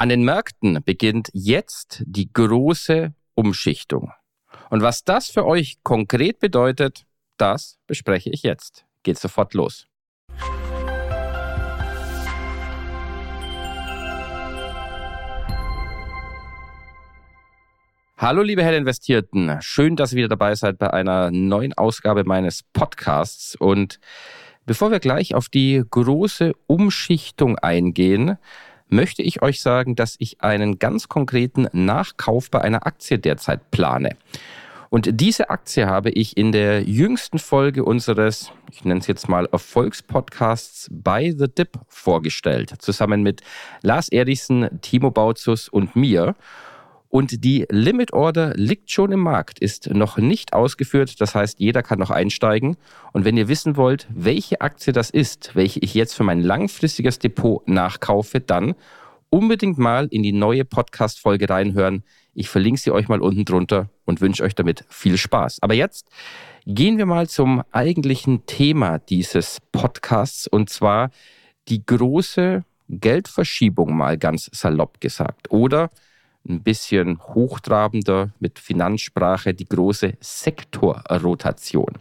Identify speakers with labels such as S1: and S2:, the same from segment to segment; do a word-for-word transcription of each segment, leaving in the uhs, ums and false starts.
S1: An den Märkten beginnt jetzt die große Umschichtung. Und was das für euch konkret bedeutet, das bespreche ich jetzt. Geht sofort los. Hallo liebe Hellinvestierten, schön, dass ihr wieder dabei seid bei einer neuen Ausgabe meines Podcasts. Und bevor wir gleich auf die große Umschichtung eingehen, möchte ich euch sagen, dass ich einen ganz konkreten Nachkauf bei einer Aktie derzeit plane. Und diese Aktie habe ich in der jüngsten Folge unseres, ich nenne es jetzt mal Erfolgspodcasts Buy the Dip vorgestellt, zusammen mit Lars Erichsen, Timo Bautzus und mir. Und die Limit Order liegt schon im Markt, ist noch nicht ausgeführt. Das heißt, jeder kann noch einsteigen. Und wenn ihr wissen wollt, welche Aktie das ist, welche ich jetzt für mein langfristiges Depot nachkaufe, dann unbedingt mal in die neue Podcast-Folge reinhören. Ich verlinke sie euch mal unten drunter und wünsche euch damit viel Spaß. Aber jetzt gehen wir mal zum eigentlichen Thema dieses Podcasts, und zwar die große Geldverschiebung, mal ganz salopp gesagt. Oder ein bisschen hochtrabender mit Finanzsprache, die große Sektorrotation.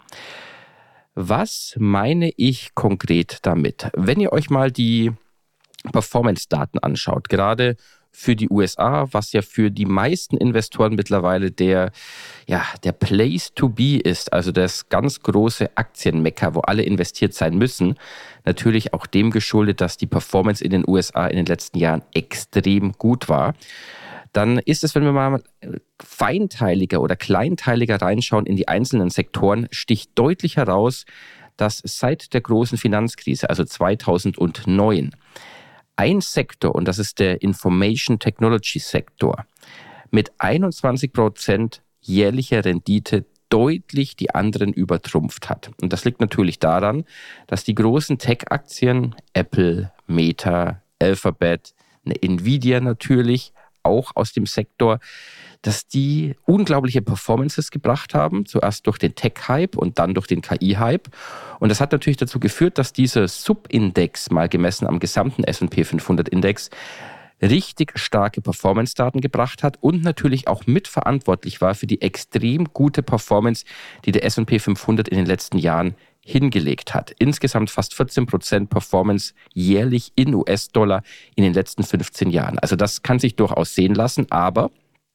S1: Was meine ich konkret damit? Wenn ihr euch mal die Performance-Daten anschaut, gerade für die U S A, was ja für die meisten Investoren mittlerweile der, ja, der Place to be ist, also das ganz große Aktienmekka, wo alle investiert sein müssen, natürlich auch dem geschuldet, dass die Performance in den U S A in den letzten Jahren extrem gut war. Dann ist es, wenn wir mal feinteiliger oder kleinteiliger reinschauen in die einzelnen Sektoren, sticht deutlich heraus, dass seit der großen Finanzkrise, also zweitausendneun, ein Sektor, und das ist der Information Technology Sektor, mit einundzwanzig Prozent jährlicher Rendite deutlich die anderen übertrumpft hat. Und das liegt natürlich daran, dass die großen Tech-Aktien, Apple, Meta, Alphabet, Nvidia natürlich, auch aus dem Sektor, dass die unglaubliche Performances gebracht haben, zuerst durch den Tech-Hype und dann durch den K I-Hype. Und das hat natürlich dazu geführt, dass dieser Subindex, mal gemessen am gesamten S und P fünfhundert-Index, richtig starke Performance-Daten gebracht hat und natürlich auch mitverantwortlich war für die extrem gute Performance, die der S und P fünfhundert in den letzten Jahren hingelegt hat. Insgesamt fast vierzehn Prozent Performance jährlich in U S-Dollar in den letzten fünfzehn Jahren. Also das kann sich durchaus sehen lassen, aber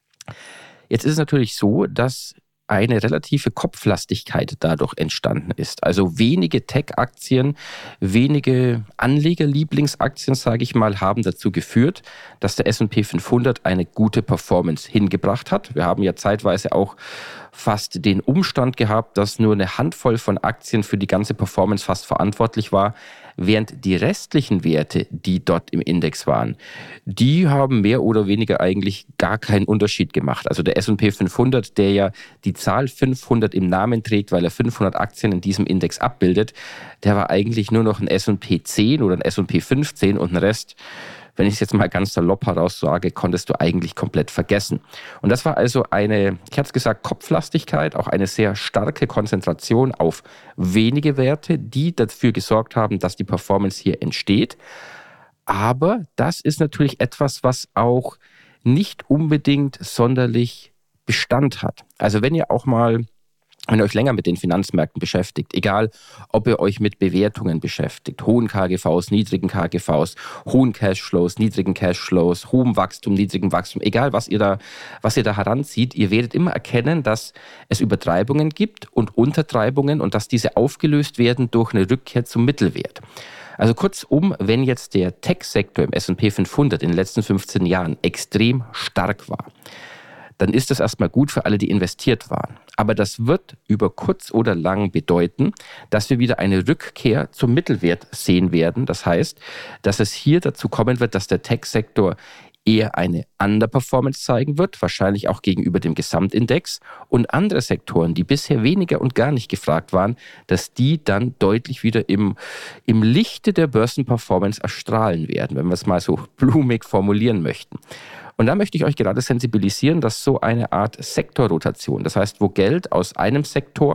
S1: jetzt ist es natürlich so, dass eine relative Kopflastigkeit dadurch entstanden ist. Also wenige Tech-Aktien, wenige Anlegerlieblingsaktien, sage ich mal, haben dazu geführt, dass der S und P fünfhundert eine gute Performance hingebracht hat. Wir haben ja zeitweise auch fast den Umstand gehabt, dass nur eine Handvoll von Aktien für die ganze Performance fast verantwortlich war, während die restlichen Werte, die dort im Index waren, die haben mehr oder weniger eigentlich gar keinen Unterschied gemacht. Also der S und P fünfhundert, der ja die Zahl fünfhundert im Namen trägt, weil er fünfhundert Aktien in diesem Index abbildet, der war eigentlich nur noch ein S und P zehn oder ein S und P fünfzehn und ein Rest, wenn ich es jetzt mal ganz salopp heraus sage, konntest du eigentlich komplett vergessen. Und das war also eine, ich hatte es gesagt, Kopflastigkeit, auch eine sehr starke Konzentration auf wenige Werte, die dafür gesorgt haben, dass die Performance hier entsteht. Aber das ist natürlich etwas, was auch nicht unbedingt sonderlich Bestand hat. Also wenn ihr auch mal Wenn ihr euch länger mit den Finanzmärkten beschäftigt, egal ob ihr euch mit Bewertungen beschäftigt, hohen K G Vs, niedrigen K G Vs, hohen Cashflows, niedrigen Cashflows, hohem Wachstum, niedrigem Wachstum, egal was ihr da, was ihr da heranzieht, ihr werdet immer erkennen, dass es Übertreibungen gibt und Untertreibungen und dass diese aufgelöst werden durch eine Rückkehr zum Mittelwert. Also kurzum, wenn jetzt der Tech-Sektor im S und P fünfhundert in den letzten fünfzehn Jahren extrem stark war, dann ist das erstmal gut für alle, die investiert waren. Aber das wird über kurz oder lang bedeuten, dass wir wieder eine Rückkehr zum Mittelwert sehen werden. Das heißt, dass es hier dazu kommen wird, dass der Tech-Sektor eher eine Underperformance zeigen wird, wahrscheinlich auch gegenüber dem Gesamtindex, und andere Sektoren, die bisher weniger und gar nicht gefragt waren, dass die dann deutlich wieder im, im Lichte der Börsenperformance erstrahlen werden, wenn wir es mal so blumig formulieren möchten. Und da möchte ich euch gerade sensibilisieren, dass so eine Art Sektorrotation, das heißt, wo Geld aus einem Sektor,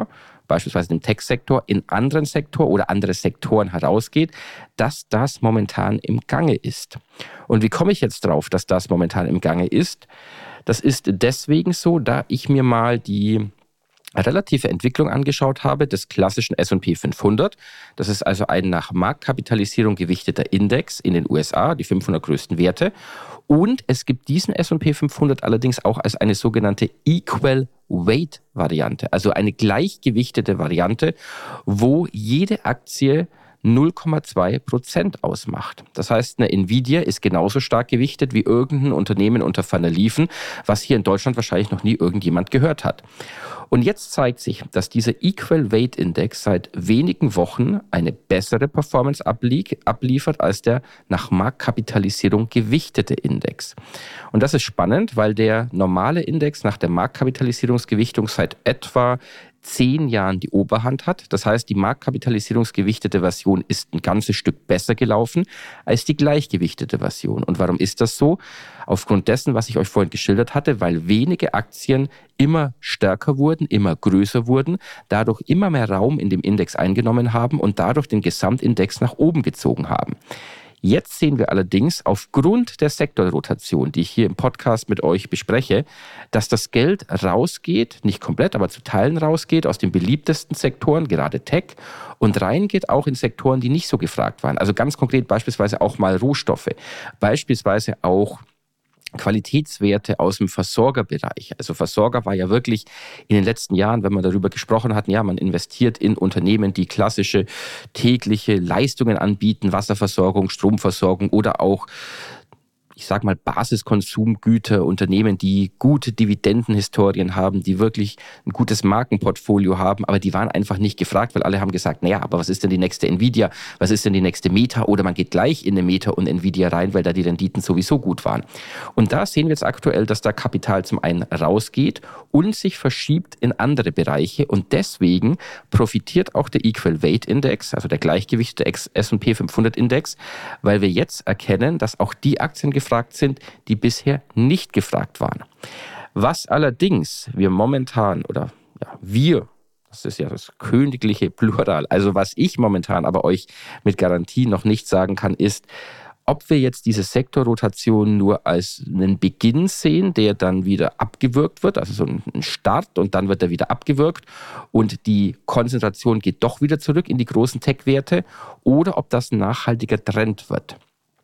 S1: beispielsweise im Tech-Sektor, in anderen Sektor oder andere Sektoren herausgeht, dass das momentan im Gange ist. Und wie komme ich jetzt drauf, dass das momentan im Gange ist? Das ist deswegen so, da ich mir mal die relative Entwicklung angeschaut habe des klassischen S und P fünfhundert. Das ist also ein nach Marktkapitalisierung gewichteter Index in den U S A, die fünfhundert größten Werte. Und es gibt diesen S und P fünfhundert allerdings auch als eine sogenannte Equal Weight Variante, also eine gleichgewichtete Variante, wo jede Aktie null Komma zwei Prozent ausmacht. Das heißt, eine Nvidia ist genauso stark gewichtet wie irgendein Unternehmen unter Van der Lieven, was hier in Deutschland wahrscheinlich noch nie irgendjemand gehört hat. Und jetzt zeigt sich, dass dieser Equal Weight Index seit wenigen Wochen eine bessere Performance abliefert als der nach Marktkapitalisierung gewichtete Index. Und das ist spannend, weil der normale Index nach der Marktkapitalisierungsgewichtung seit etwa zehn Jahren die Oberhand hat. Das heißt, die marktkapitalisierungsgewichtete Version ist ein ganzes Stück besser gelaufen als die gleichgewichtete Version. Und warum ist das so? Aufgrund dessen, was ich euch vorhin geschildert hatte, weil wenige Aktien immer stärker wurden, immer größer wurden, dadurch immer mehr Raum in dem Index eingenommen haben und dadurch den Gesamtindex nach oben gezogen haben. Jetzt sehen wir allerdings aufgrund der Sektorrotation, die ich hier im Podcast mit euch bespreche, dass das Geld rausgeht, nicht komplett, aber zu Teilen rausgeht aus den beliebtesten Sektoren, gerade Tech, und reingeht auch in Sektoren, die nicht so gefragt waren. Also ganz konkret beispielsweise auch mal Rohstoffe, beispielsweise auch Qualitätswerte aus dem Versorgerbereich. Also Versorger war ja wirklich in den letzten Jahren, wenn man darüber gesprochen hat, ja, man investiert in Unternehmen, die klassische tägliche Leistungen anbieten, Wasserversorgung, Stromversorgung oder auch, ich sage mal, Basiskonsumgüter, Unternehmen, die gute Dividendenhistorien haben, die wirklich ein gutes Markenportfolio haben, aber die waren einfach nicht gefragt, weil alle haben gesagt, naja, aber was ist denn die nächste Nvidia, was ist denn die nächste Meta, oder man geht gleich in eine Meta und Nvidia rein, weil da die Renditen sowieso gut waren. Und da sehen wir jetzt aktuell, dass da Kapital zum einen rausgeht und sich verschiebt in andere Bereiche, und deswegen profitiert auch der Equal Weight Index, also der gleichgewichtete S und P fünfhundert Index, weil wir jetzt erkennen, dass auch die Aktien gefragt sind, die bisher nicht gefragt waren. Was allerdings wir momentan, oder ja, wir, das ist ja das königliche Plural, also was ich momentan aber euch mit Garantie noch nicht sagen kann, ist, ob wir jetzt diese Sektorrotation nur als einen Beginn sehen, der dann wieder abgewürgt wird, also so ein Start, und dann wird er wieder abgewürgt und die Konzentration geht doch wieder zurück in die großen Tech-Werte, oder ob das ein nachhaltiger Trend wird.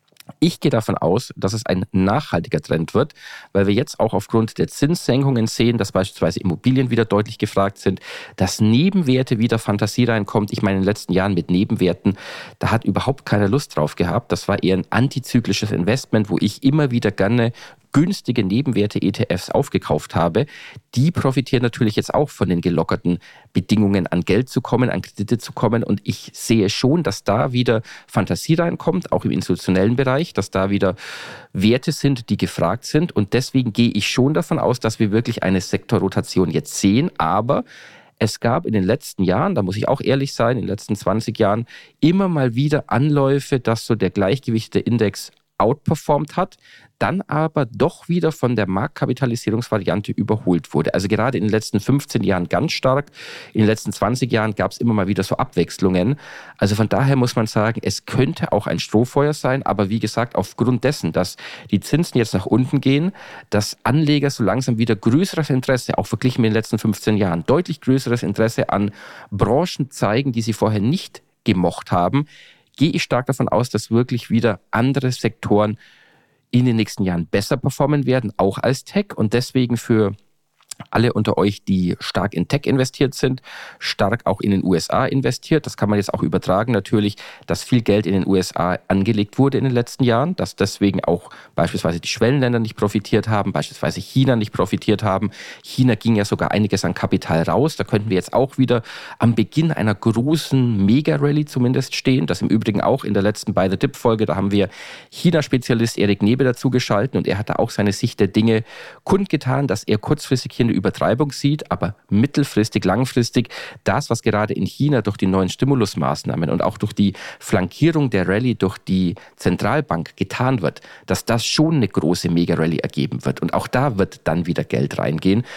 S1: Ich gehe davon aus, dass es ein nachhaltiger Trend wird, weil wir jetzt auch aufgrund der Zinssenkungen sehen, dass beispielsweise Immobilien wieder deutlich gefragt sind, dass Nebenwerte wieder Fantasie reinkommt. Ich meine, in den letzten Jahren mit Nebenwerten, da hat überhaupt keiner Lust drauf gehabt. Das war eher ein antizyklisches Investment, wo ich immer wieder gerne günstige Nebenwerte-E T Fs aufgekauft habe. Die profitieren natürlich jetzt auch von den gelockerten Bedingungen, an Geld zu kommen, an Kredite zu kommen. Und ich sehe schon, dass da wieder Fantasie reinkommt, auch im institutionellen Bereich, dass da wieder Werte sind, die gefragt sind. Und deswegen gehe ich schon davon aus, dass wir wirklich eine Sektorrotation jetzt sehen. Aber es gab in den letzten Jahren, da muss ich auch ehrlich sein, in den letzten zwanzig Jahren immer mal wieder Anläufe, dass so der gleichgewichtete Index outperformt hat, dann aber doch wieder von der Marktkapitalisierungsvariante überholt wurde. Also gerade in den letzten fünfzehn Jahren ganz stark, in den letzten zwanzig Jahren gab es immer mal wieder so Abwechslungen. Also von daher muss man sagen, es könnte auch ein Strohfeuer sein, aber wie gesagt, aufgrund dessen, dass die Zinsen jetzt nach unten gehen, dass Anleger so langsam wieder größeres Interesse, auch verglichen mit den letzten fünfzehn Jahren, deutlich größeres Interesse an Branchen zeigen, die sie vorher nicht gemocht haben, gehe ich stark davon aus, dass wirklich wieder andere Sektoren in den nächsten Jahren besser performen werden, auch als Tech, und deswegen für alle unter euch, die stark in Tech investiert sind, stark auch in den U S A investiert. Das kann man jetzt auch übertragen natürlich, dass viel Geld in den U S A angelegt wurde in den letzten Jahren, dass deswegen auch beispielsweise die Schwellenländer nicht profitiert haben, beispielsweise China nicht profitiert haben. China ging ja sogar einiges an Kapital raus. Da könnten wir jetzt auch wieder am Beginn einer großen Mega-Rallye zumindest stehen. Das im Übrigen auch in der letzten Buy the Dip-Folge, da haben wir China-Spezialist Erik Nebe dazu geschalten, und er hat da auch seine Sicht der Dinge kundgetan, dass er kurzfristig hier eine Übertreibung sieht, aber mittelfristig, langfristig das, was gerade in China durch die neuen Stimulusmaßnahmen und auch durch die Flankierung der Rallye durch die Zentralbank getan wird, dass das schon eine große Mega-Rallye ergeben wird. Und auch da wird dann wieder Geld reingehen.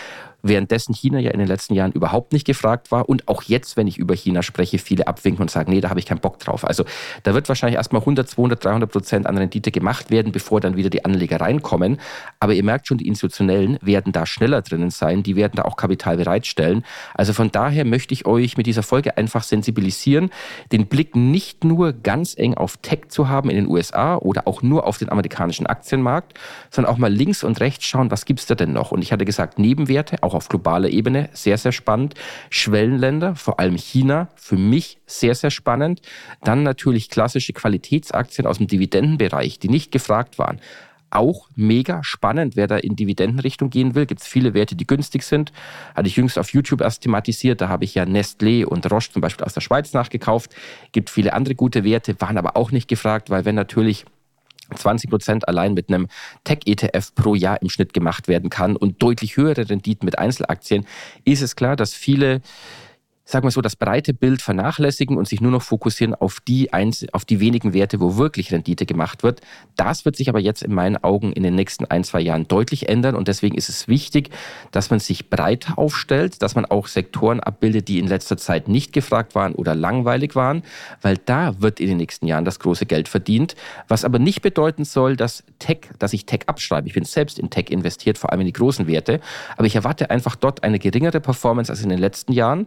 S1: währenddessen China ja in den letzten Jahren überhaupt nicht gefragt war und auch jetzt, wenn ich über China spreche, viele abwinken und sagen, nee, da habe ich keinen Bock drauf. Also da wird wahrscheinlich erstmal hundert, zweihundert, dreihundert Prozent an Rendite gemacht werden, bevor dann wieder die Anleger reinkommen. Aber ihr merkt schon, die Institutionellen werden da schneller drinnen sein, die werden da auch Kapital bereitstellen. Also von daher möchte ich euch mit dieser Folge einfach sensibilisieren, den Blick nicht nur ganz eng auf Tech zu haben in den U S A oder auch nur auf den amerikanischen Aktienmarkt, sondern auch mal links und rechts schauen, was gibt es da denn noch? Und ich hatte gesagt, Nebenwerte, auch auf globaler Ebene, sehr, sehr spannend. Schwellenländer, vor allem China, für mich sehr, sehr spannend. Dann natürlich klassische Qualitätsaktien aus dem Dividendenbereich, die nicht gefragt waren. Auch mega spannend, wer da in Dividendenrichtung gehen will. Gibt es viele Werte, die günstig sind. Hatte ich jüngst auf YouTube erst thematisiert. Da habe ich ja Nestlé und Roche zum Beispiel aus der Schweiz nachgekauft. Gibt viele andere gute Werte, waren aber auch nicht gefragt, weil wenn natürlich zwanzig Prozent allein mit einem Tech-E T F pro Jahr im Schnitt gemacht werden kann und deutlich höhere Renditen mit Einzelaktien, ist es klar, dass viele, sagen wir so, das breite Bild vernachlässigen und sich nur noch fokussieren auf die, Einzel- auf die wenigen Werte, wo wirklich Rendite gemacht wird. Das wird sich aber jetzt in meinen Augen in den nächsten ein, zwei Jahren deutlich ändern und deswegen ist es wichtig, dass man sich breiter aufstellt, dass man auch Sektoren abbildet, die in letzter Zeit nicht gefragt waren oder langweilig waren, weil da wird in den nächsten Jahren das große Geld verdient, was aber nicht bedeuten soll, dass Tech, dass ich Tech abschreibe. Ich bin selbst in Tech investiert, vor allem in die großen Werte, aber ich erwarte einfach dort eine geringere Performance als in den letzten Jahren,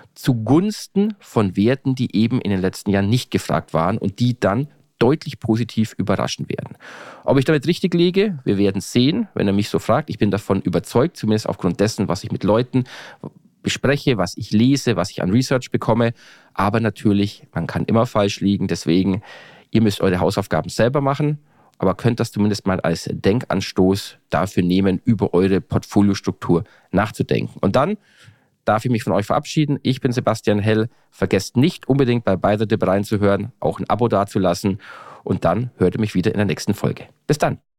S1: zugunsten von Werten, die eben in den letzten Jahren nicht gefragt waren und die dann deutlich positiv überraschen werden. Ob ich damit richtig liege, wir werden sehen, wenn er mich so fragt. Ich bin davon überzeugt, zumindest aufgrund dessen, was ich mit Leuten bespreche, was ich lese, was ich an Research bekomme. Aber natürlich, man kann immer falsch liegen. Deswegen, ihr müsst eure Hausaufgaben selber machen, aber könnt das zumindest mal als Denkanstoß dafür nehmen, über eure Portfoliostruktur nachzudenken. Und dann darf ich mich von euch verabschieden. Ich bin Sebastian Hell. Vergesst nicht unbedingt bei Buy the Dip reinzuhören, auch ein Abo dazulassen und dann hört ihr mich wieder in der nächsten Folge. Bis dann.